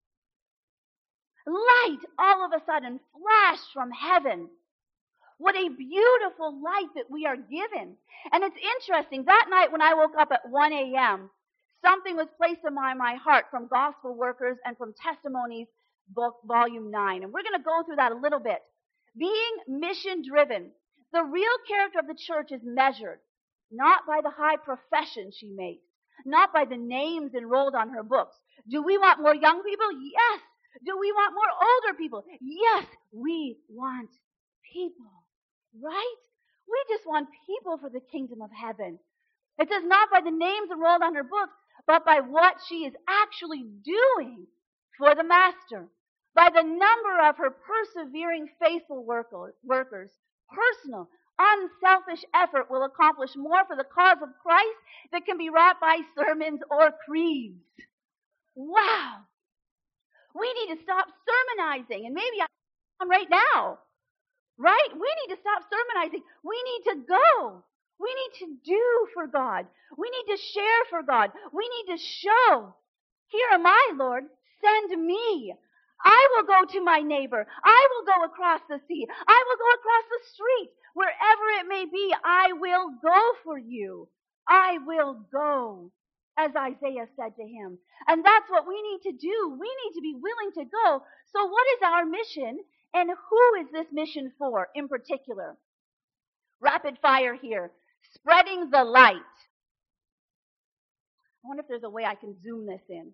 Light all of a sudden flashed from heaven. What a beautiful light that we are given. And it's interesting, that night when I woke up at 1 a.m., something was placed in my heart from Gospel Workers and from Testimonies, book, volume 9. And we're going to go through that a little bit. Being mission-driven, the real character of the church is measured, not by the high profession she makes, not by the names enrolled on her books. Do we want more young people? Yes. Do we want more older people? Yes. We want people, right? We just want people for the kingdom of heaven. It says not by the names enrolled on her books, but by what she is actually doing for the master. By the number of her persevering, faithful workers, personal, unselfish effort will accomplish more for the cause of Christ than can be wrought by sermons or creeds. Wow! We need to stop sermonizing, and maybe I'm right now, right? We need to stop sermonizing. We need to go. We need to do for God. We need to share for God. We need to show. Here am I, Lord. Send me. I will go to my neighbor. I will go across the sea. I will go across the street. Wherever it may be, I will go for you. I will go, as Isaiah said to him. And that's what we need to do. We need to be willing to go. So what is our mission, and who is this mission for in particular? Rapid fire here. Spreading the light. I wonder if there's a way I can zoom this in.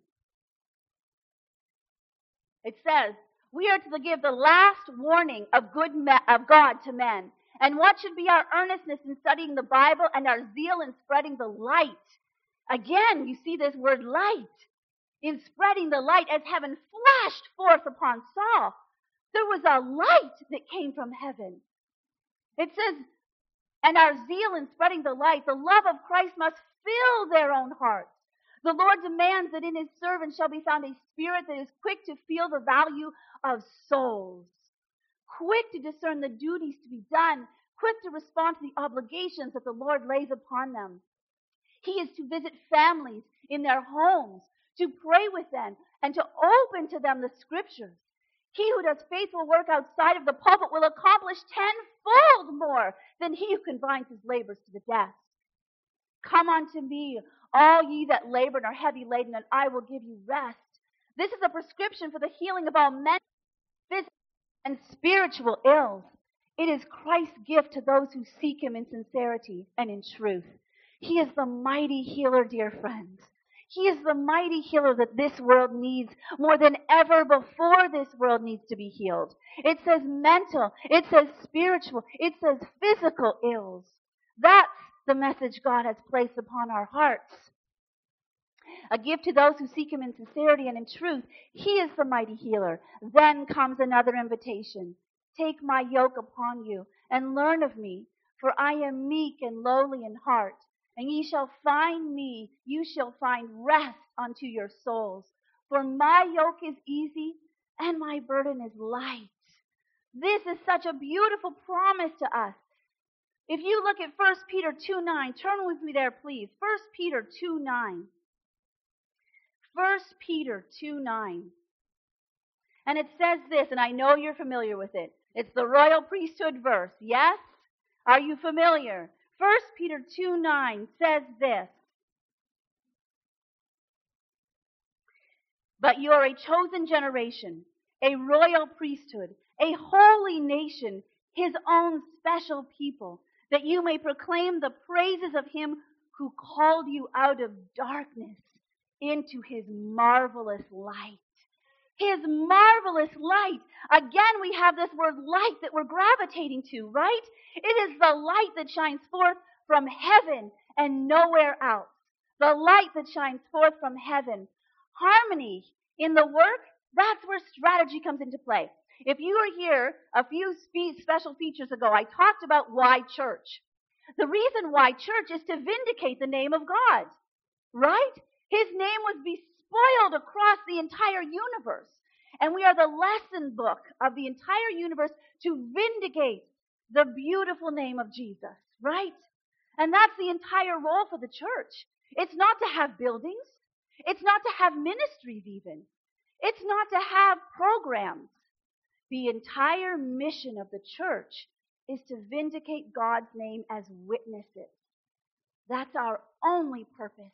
It says, we are to give the last warning of God to men. And what should be our earnestness in studying the Bible and our zeal in spreading the light? Again, you see this word light. In spreading the light as heaven flashed forth upon Saul. There was a light that came from heaven. It says, and our zeal in spreading the light, the love of Christ must fill their own hearts. The Lord demands that in his servants shall be found a spirit that is quick to feel the value of souls, quick to discern the duties to be done, quick to respond to the obligations that the Lord lays upon them. He is to visit families in their homes, to pray with them, and to open to them the scriptures. He who does faithful work outside of the pulpit will accomplish tenfold more than he who confines his labors to the desk. Come unto me, all ye that labor and are heavy laden, and I will give you rest. This is a prescription for the healing of all mental, physical, and spiritual ills. It is Christ's gift to those who seek him in sincerity and in truth. He is the mighty healer, dear friends. He is the mighty healer that this world needs more than ever before this world needs to be healed. It says mental, it says spiritual, it says physical ills. That's the message God has placed upon our hearts. A gift to those who seek him in sincerity and in truth. He is the mighty healer. Then comes another invitation. Take my yoke upon you and learn of me, for I am meek and lowly in heart. And ye shall find me, you shall find rest unto your souls. For my yoke is easy and my burden is light. This is such a beautiful promise to us. If you look at 1 Peter 2:9, turn with me there, please. 1 Peter 2:9. 1 Peter 2:9. And it says this, and I know you're familiar with it. It's the royal priesthood verse, yes? Are you familiar? 1 Peter 2:9 says this. But you are a chosen generation, a royal priesthood, a holy nation, his own special people, that you may proclaim the praises of him who called you out of darkness into his marvelous light. His marvelous light. Again, we have this word light that we're gravitating to, right? It is the light that shines forth from heaven and nowhere else. The light that shines forth from heaven. Harmony in the work, that's where strategy comes into play. If you were here a few special features ago, I talked about why church. The reason why church is to vindicate the name of God, right? His name was bespoiled across the entire universe. And we are the lesson book of the entire universe to vindicate the beautiful name of Jesus, right? And that's the entire role for the church. It's not to have buildings. It's not to have ministries even. It's not to have programs. The entire mission of the church is to vindicate God's name as witnesses. That's our only purpose.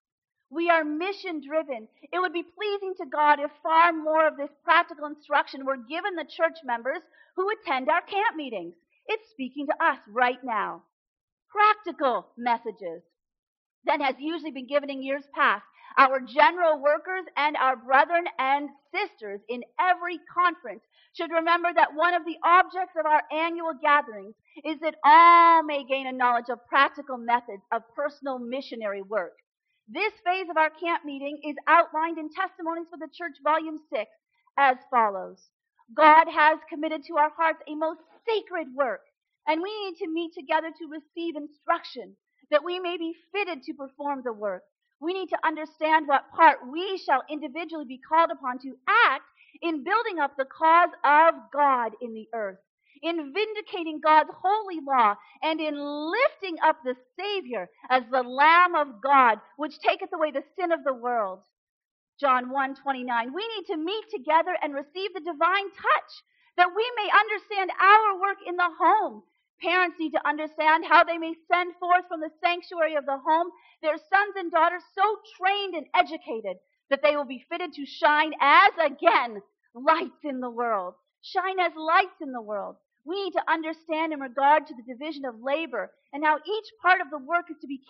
We are mission driven. It would be pleasing to God if far more of this practical instruction were given the church members who attend our camp meetings. It's speaking to us right now. Practical messages that has usually been given in years past. Our general workers and our brethren and sisters in every conference should remember that one of the objects of our annual gatherings is that all may gain a knowledge of practical methods of personal missionary work. This phase of our camp meeting is outlined in Testimonies for the Church, Volume 6, as follows. God has committed to our hearts a most sacred work, and we need to meet together to receive instruction, that we may be fitted to perform the work. We need to understand what part we shall individually be called upon to act in building up the cause of God in the earth, in vindicating God's holy law, and in lifting up the Savior as the Lamb of God, which taketh away the sin of the world. John 1:29. We need to meet together and receive the divine touch, that we may understand our work in the home. Parents need to understand how they may send forth from the sanctuary of the home their sons and daughters so trained and educated that they will be fitted to shine as, again, lights in the world. Shine as lights in the world. We need to understand in regard to the division of labor and how each part of the work is to be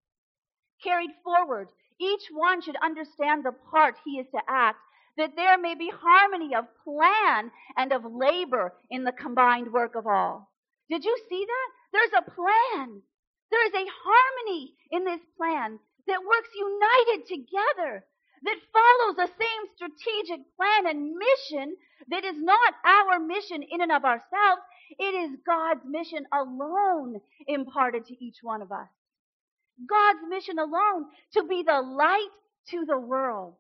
carried forward. Each one should understand the part he is to act, that there may be harmony of plan and of labor in the combined work of all. Did you see that? There's a plan. There is a harmony in this plan that works united together, that follows the same strategic plan and mission that is not our mission in and of ourselves. It is God's mission alone imparted to each one of us. God's mission alone, to be the light to the world.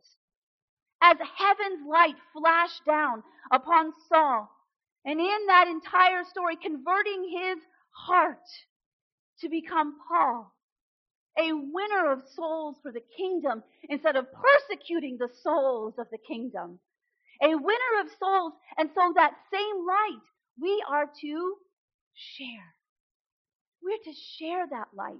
As heaven's light flashed down upon Saul, and in that entire story, converting his heart to become Paul, a winner of souls for the kingdom instead of persecuting the souls of the kingdom. A winner of souls, and so that same light we are to share. We're to share that light.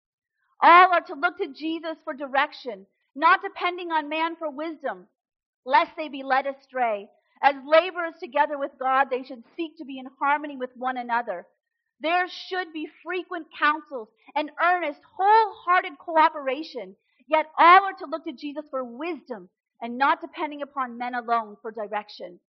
All are to look to Jesus for direction, not depending on man for wisdom, lest they be led astray. As laborers together with God, they should seek to be in harmony with one another. There should be frequent counsels and earnest, wholehearted cooperation. Yet all are to look to Jesus for wisdom and not depending upon men alone for direction.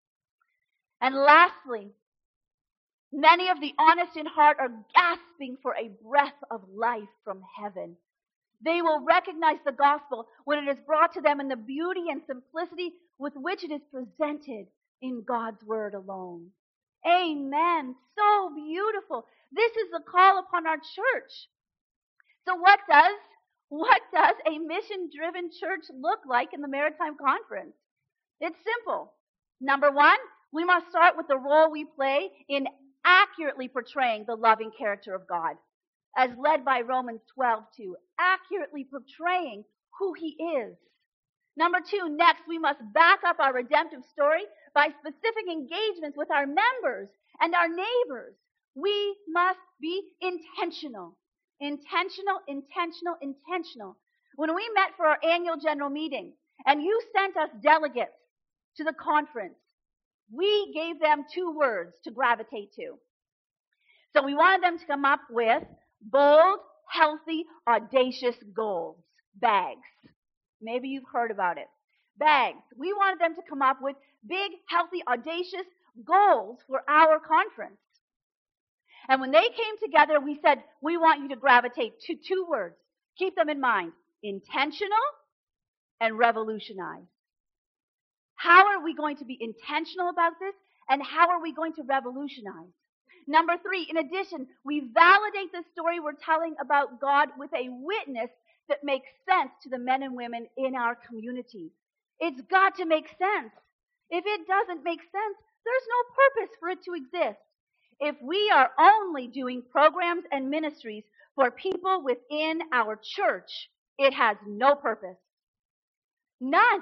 And lastly, many of the honest in heart are gasping for a breath of life from heaven. They will recognize the gospel when it is brought to them in the beauty and simplicity with which it is presented in God's word alone. Amen. So beautiful. This is the call upon our church. So what does a mission-driven church look like in the Maritime Conference? It's simple. Number one, we must start with the role we play in accurately portraying the loving character of God, as led by Romans 12:2, accurately portraying who he is. Number two, next, we must back up our redemptive story by specific engagements with our members and our neighbors. We must be intentional. Intentional, intentional, intentional. When we met for our annual general meeting, and you sent us delegates to the conference, we gave them 2 words to gravitate to. So we wanted them to come up with bold, healthy, audacious goals. Bags. Maybe you've heard about it. Bags. We wanted them to come up with big, healthy, audacious goals for our conference. And when they came together, we said, we want you to gravitate to 2 words. Keep them in mind. Intentional and revolutionize. How are we going to be intentional about this And how are we going to revolutionize? Number 3, in addition, we validate the story we're telling about God with a witness that makes sense to the men and women in our community. It's got to make sense. If it doesn't make sense, there's no purpose for it to exist. If we are only doing programs and ministries for people within our church, it has no purpose. None.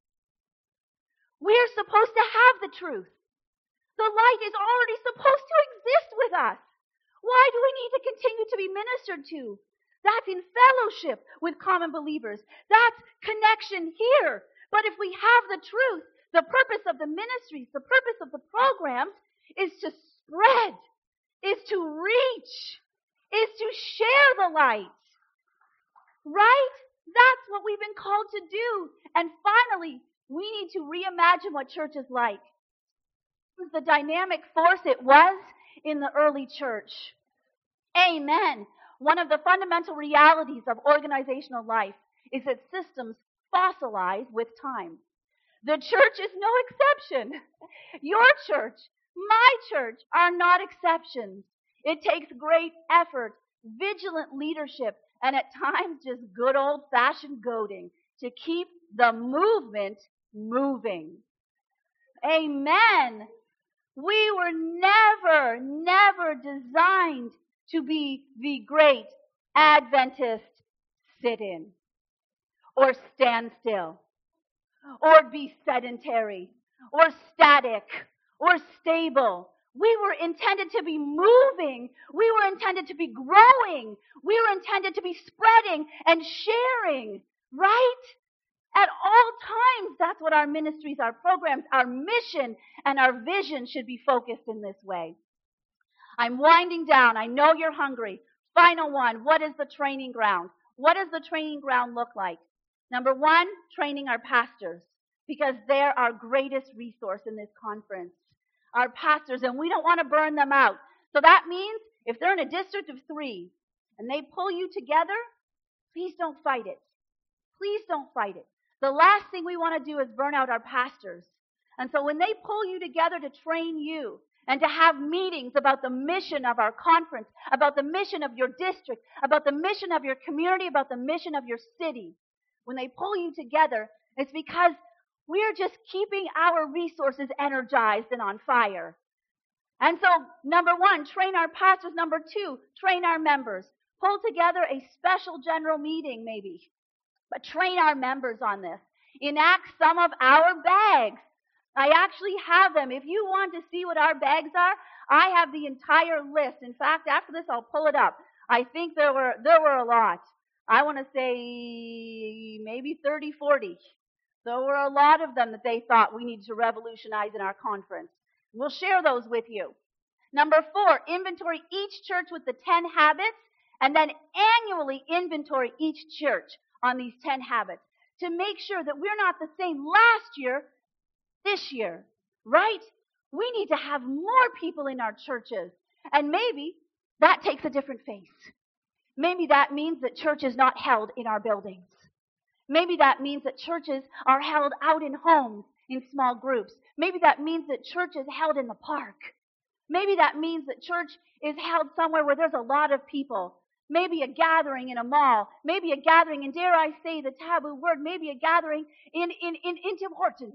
We're supposed to have the truth. The light is already supposed to exist with us. Why do we need to continue to be ministered to? That's in fellowship with common believers. That's connection here. But if we have the truth, the purpose of the ministries, the purpose of the programs is to spread, is to reach, is to share the light. Right? That's what we've been called to do. And finally, we need to reimagine what church is like. The dynamic force it was in the early church. Amen. One of the fundamental realities of organizational life is that systems fossilize with time. The church is no exception. Your church, my church, are not exceptions. It takes great effort, vigilant leadership, and at times just good old-fashioned goading to keep the movement moving. Amen. We were never designed to be the great Adventist sit-in or stand still or be sedentary or static or stable. We were intended to be moving. We were intended to be growing. We were intended to be spreading and sharing, right? At all times, that's what our ministries, our programs, our mission, and our vision should be focused in this way. I'm winding down. I know you're hungry. Final one, what is the training ground? What does the training ground look like? Number 1, training our pastors, because they're our greatest resource in this conference. Our pastors, and we don't want to burn them out. So that means if they're in a district of 3 and they pull you together, please don't fight it. Please don't fight it. The last thing we want to do is burn out our pastors. And so when they pull you together to train you and to have meetings about the mission of our conference, about the mission of your district, about the mission of your community, about the mission of your city, when they pull you together, it's because we're just keeping our resources energized and on fire. And so, number 1, train our pastors. Number 2, train our members. Pull together a special general meeting maybe. But train our members on this. Enact some of our bags. I actually have them. If you want to see what our bags are, I have the entire list. In fact, after this, I'll pull it up. I think there were a lot. I want to say maybe 30, 40. There were a lot of them that they thought we needed to revolutionize in our conference. We'll share those with you. Number 4, inventory each church with the 10 habits, and then annually inventory each church on these 10 habits to make sure that we're not the same last year, this year, right? We need to have more people in our churches. And maybe that takes a different face. Maybe that means that church is not held in our buildings. Maybe that means that churches are held out in homes in small groups. Maybe that means that church is held in the park. Maybe that means that church is held somewhere where there's a lot of people. Maybe a gathering in a mall. Maybe a gathering, and dare I say the taboo word, maybe a gathering in Tim Hortons.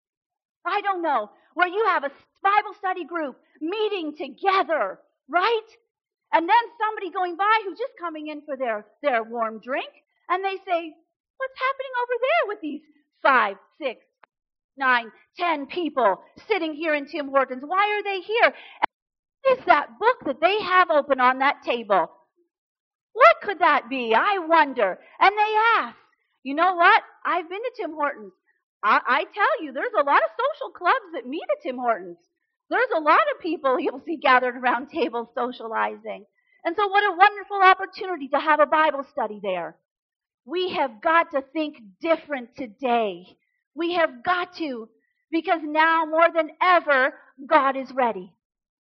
I don't know. Where you have a Bible study group meeting together, right? And then somebody going by who's just coming in for their warm drink, and they say, what's happening over there with these 5, 6, 9, 10 people sitting here in Tim Hortons? Why are they here? And what is that book that they have open on that table? What could that be? I wonder. And they ask, you know what? I've been to Tim Hortons. I tell you, there's a lot of social clubs that meet at Tim Hortons. There's a lot of people you'll see gathered around tables socializing. And so what a wonderful opportunity to have a Bible study there. We have got to think different today. We have got to, because now more than ever, God is ready.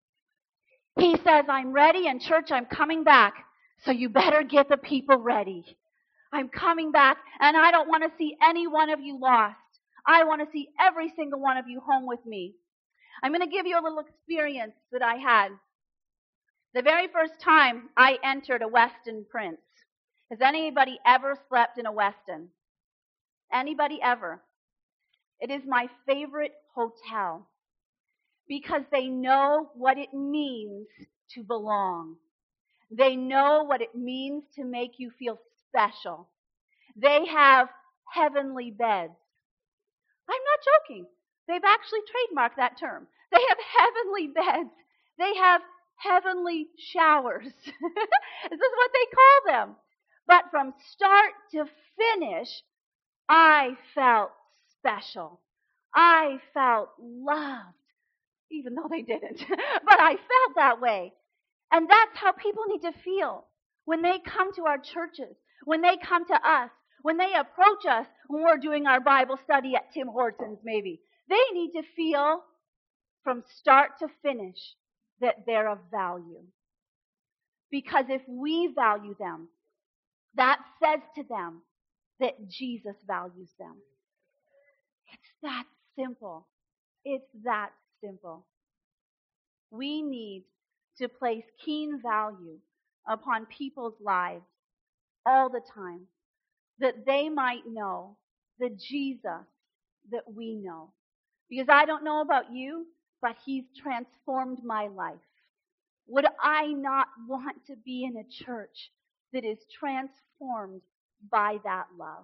He says, I'm ready, and church, I'm coming back. So you better get the people ready. I'm coming back, and I don't want to see any one of you lost. I want to see every single one of you home with me. I'm going to give you a little experience that I had. The very first time I entered a Westin Prince. Has anybody ever slept in a Westin? Anybody ever? It is my favorite hotel because they know what it means to belong. They know what it means to make you feel special. They have heavenly beds. I'm not joking. They've actually trademarked that term. They have heavenly beds. They have heavenly showers. This is what they call them. But from start to finish, I felt special. I felt loved, even though they didn't. But I felt that way. And that's how people need to feel when they come to our churches, when they come to us, when they approach us when we're doing our Bible study at Tim Hortons maybe. They need to feel from start to finish that they're of value. Because if we value them, that says to them that Jesus values them. It's that simple. It's that simple. We need to place keen value upon people's lives all the time, that they might know the Jesus that we know. Because I don't know about you, but He's transformed my life. Would I not want to be in a church that is transformed by that love?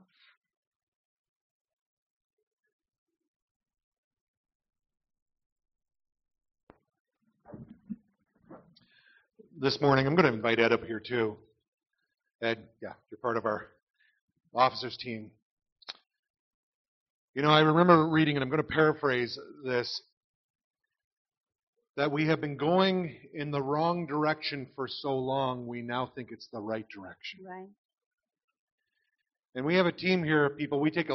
This morning, I'm going to invite Ed up here too. Ed, yeah, you're part of our officers team. You know, I remember reading, and I'm going to paraphrase this, that we have been going in the wrong direction for so long, we now think it's the right direction. Right. And we have a team here of people, we carry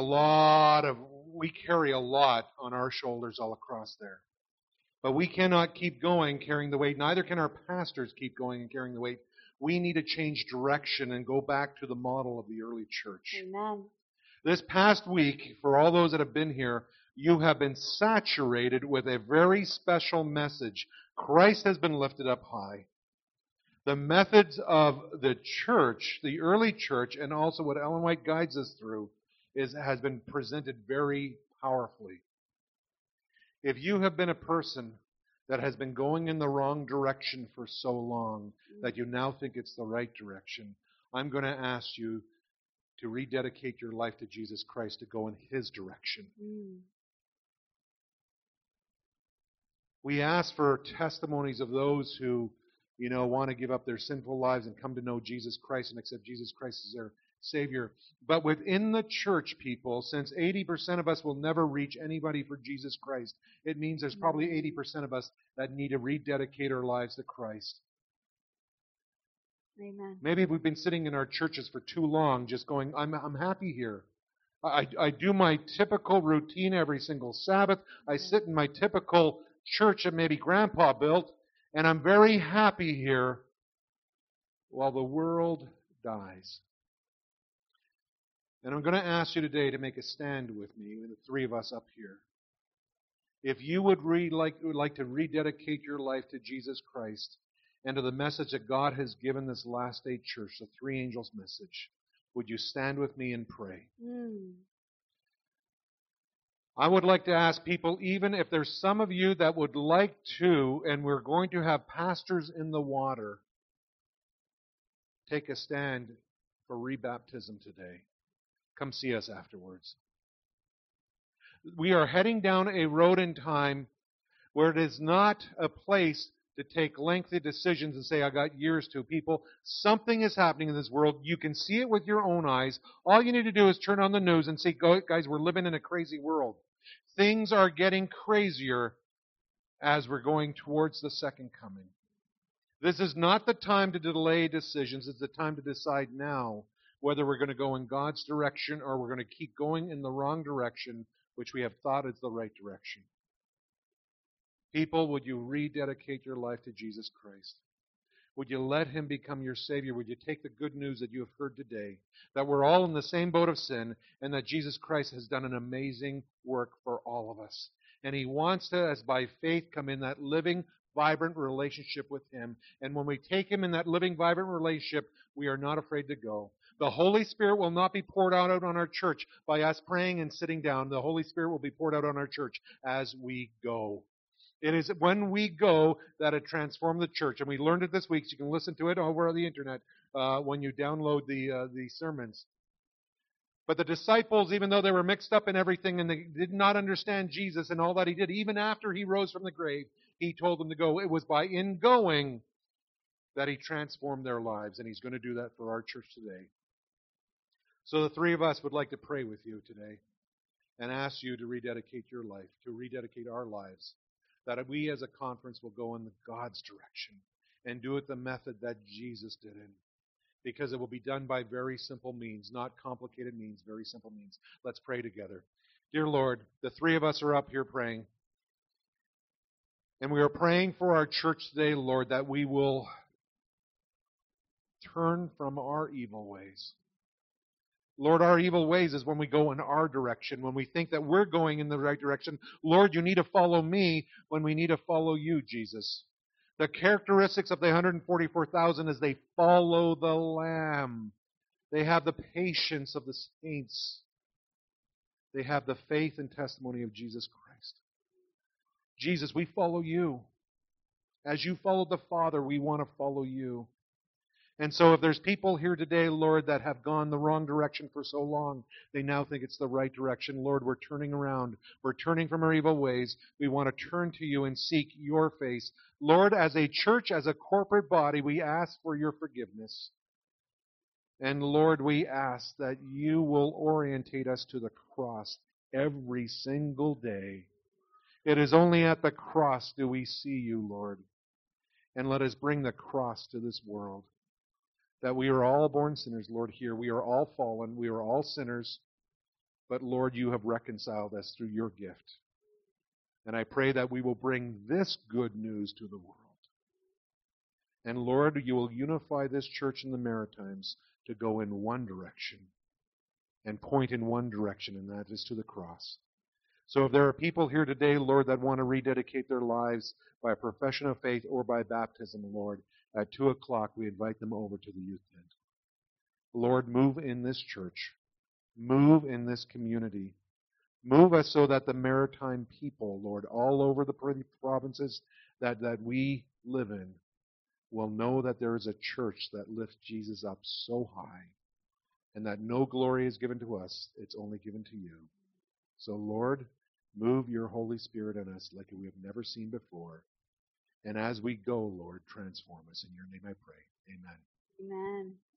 a lot on our shoulders all across there. But we cannot keep going carrying the weight. Neither can our pastors keep going and carrying the weight. We need to change direction and go back to the model of the early church. Amen. This past week, for all those that have been here, you have been saturated with a very special message. Christ has been lifted up high. The methods of the church, the early church, and also what Ellen White guides us through, has been presented very powerfully. If you have been a person that has been going in the wrong direction for so long that you now think it's the right direction, I'm going to ask you to rededicate your life to Jesus Christ, to go in His direction. We ask for testimonies of those who, want to give up their sinful lives and come to know Jesus Christ and accept Jesus Christ as their Savior. But within the church, people, since 80% of us will never reach anybody for Jesus Christ, it means there's probably 80% of us that need to rededicate our lives to Christ. Amen. Maybe we've been sitting in our churches for too long just going, I'm happy here. I do my typical routine every single Sabbath. I sit in my typical church that maybe Grandpa built, and I'm very happy here while the world dies. And I'm going to ask you today to make a stand with me, the three of us up here. If you would like to rededicate your life to Jesus Christ and to the message that God has given this last day church, the three angels' message, would you stand with me and pray? I would like to ask people, even if there's some of you that would like to, and we're going to have pastors in the water, take a stand for rebaptism today. Come see us afterwards. We are heading down a road in time where it is not a place to take lengthy decisions and say, I got years to. People, something is happening in this world. You can see it with your own eyes. All you need to do is turn on the news and say, guys, we're living in a crazy world. Things are getting crazier as we're going towards the second coming. This is not the time to delay decisions. It's the time to decide now whether we're going to go in God's direction or we're going to keep going in the wrong direction, which we have thought is the right direction. People, would you rededicate your life to Jesus Christ? Would you let Him become your Savior? Would you take the good news that you have heard today, that we're all in the same boat of sin, and that Jesus Christ has done an amazing work for all of us? And He wants to, as by faith, come in that living, vibrant relationship with Him. And when we take Him in that living, vibrant relationship, we are not afraid to go. The Holy Spirit will not be poured out on our church by us praying and sitting down. The Holy Spirit will be poured out on our church as we go. It is when we go that it transforms the church. And we learned it this week, so you can listen to it over the internet when you download the sermons. But the disciples, even though they were mixed up in everything and they did not understand Jesus and all that He did, even after He rose from the grave, He told them to go. It was by in going that He transformed their lives, and He's going to do that for our church today. So the three of us would like to pray with you today and ask you to rededicate your life, to rededicate our lives, that we as a conference will go in God's direction and do it the method that Jesus did in. Because it will be done by very simple means, not complicated means, very simple means. Let's pray together. Dear Lord, the three of us are up here praying. And we are praying for our church today, Lord, that we will turn from our evil ways. Lord, our evil ways is when we go in our direction, when we think that we're going in the right direction. Lord, you need to follow me when we need to follow you, Jesus. The characteristics of the 144,000 is they follow the Lamb. They have the patience of the saints. They have the faith and testimony of Jesus Christ. Jesus, we follow you. As you followed the Father, we want to follow you. And so if there's people here today, Lord, that have gone the wrong direction for so long, they now think it's the right direction. Lord, we're turning around. We're turning from our evil ways. We want to turn to you and seek your face. Lord, as a church, as a corporate body, we ask for your forgiveness. And Lord, we ask that you will orientate us to the cross every single day. It is only at the cross do we see you, Lord. And let us bring the cross to this world. That we are all born sinners, Lord, here. We are all fallen. We are all sinners. But, Lord, you have reconciled us through your gift. And I pray that we will bring this good news to the world. And, Lord, you will unify this church in the Maritimes to go in one direction and point in one direction, and that is to the cross. So if there are people here today, Lord, that want to rededicate their lives by a profession of faith or by baptism, Lord, at 2 o'clock, we invite them over to the youth tent. Lord, move in this church. Move in this community. Move us so that the maritime people, Lord, all over the provinces that we live in, will know that there is a church that lifts Jesus up so high, and that no glory is given to us, it's only given to you. So, Lord, move your Holy Spirit in us like we have never seen before. And as we go, Lord, transform us. In your name I pray. Amen. Amen.